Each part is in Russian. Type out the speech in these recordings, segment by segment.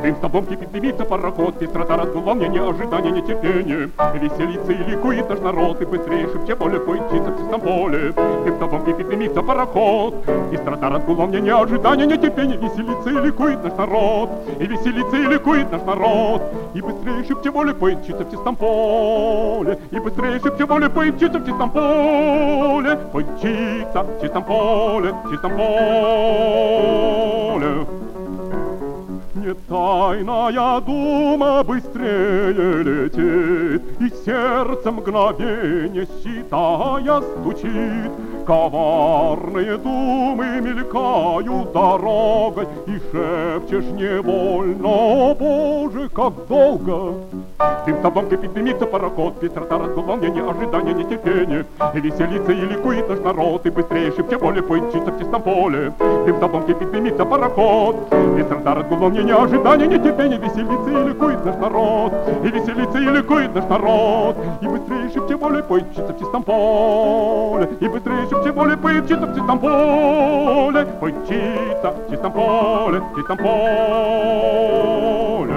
Дым столбом кипит, дымится пароход, пестрота разгулания, ожидание, нетерпение. Веселится и ликует наш народ, и быстрее шепче поле поичится в чистом поле. Дым столбом кипит, дымится пароход, пестрота разгулания, ожидание, нетерпение. Веселится и ликует наш народ, и веселится и ликует наш народ. И быстрее шепче поле поичится в чистом поле, и быстрее шепче поле поичится в чистом поле. Поичится в чистом поле, в чистом поле. Не тайная дума быстрее летит, и сердце мгновенье считая стучит. Коварные думы мелькают дорогой, и шепчешь невольно: о Боже, как долго! Дым столбом кипит, дымится пароход, пестрота разгулания, ожидание, нетерпение. И веселится и ликует наш народ, и быстрее шепче поле поичится в чистом поле. Дым столбом кипит, дымится пароход, пестрота разгулания, ожидание, нетерпение. Веселится и ликует наш народ, и веселится и ликует наш народ. И быстрее шепче поле поичится в чистом поле, и быстрее шепче поле поичится в чистом поле. Поичится в чистом поле, в чистом поле.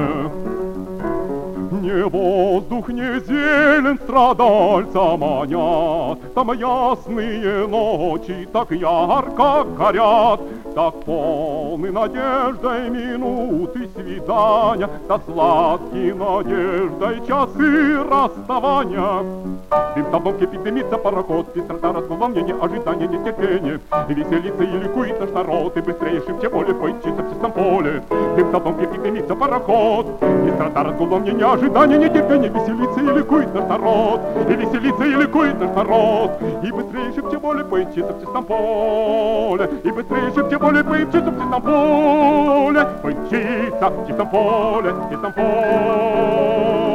Не воздух, не зелень страдальца манят, там ясные ночи так ярко горят, так полны надеждой минуты свидания, да сладкие надеждой часы расставания. Дым столбом кипит, дымится пароход, пестрота разгулания, ожидание, нетерпение. И веселится и ликует наш народ, и быстрее шепче поле поичится в чистом поле. Дым столбом кипит, дымится пароход, пестрота разгулания, ожидание, нетерпение. Веселится и ликует наш народ, и веселится и ликует наш народ. И быстрее шепче поле поичится в чистом поле, и быстрее шепче поле поичится в чистом поле. Поичится в чистом поле, в чистом поле.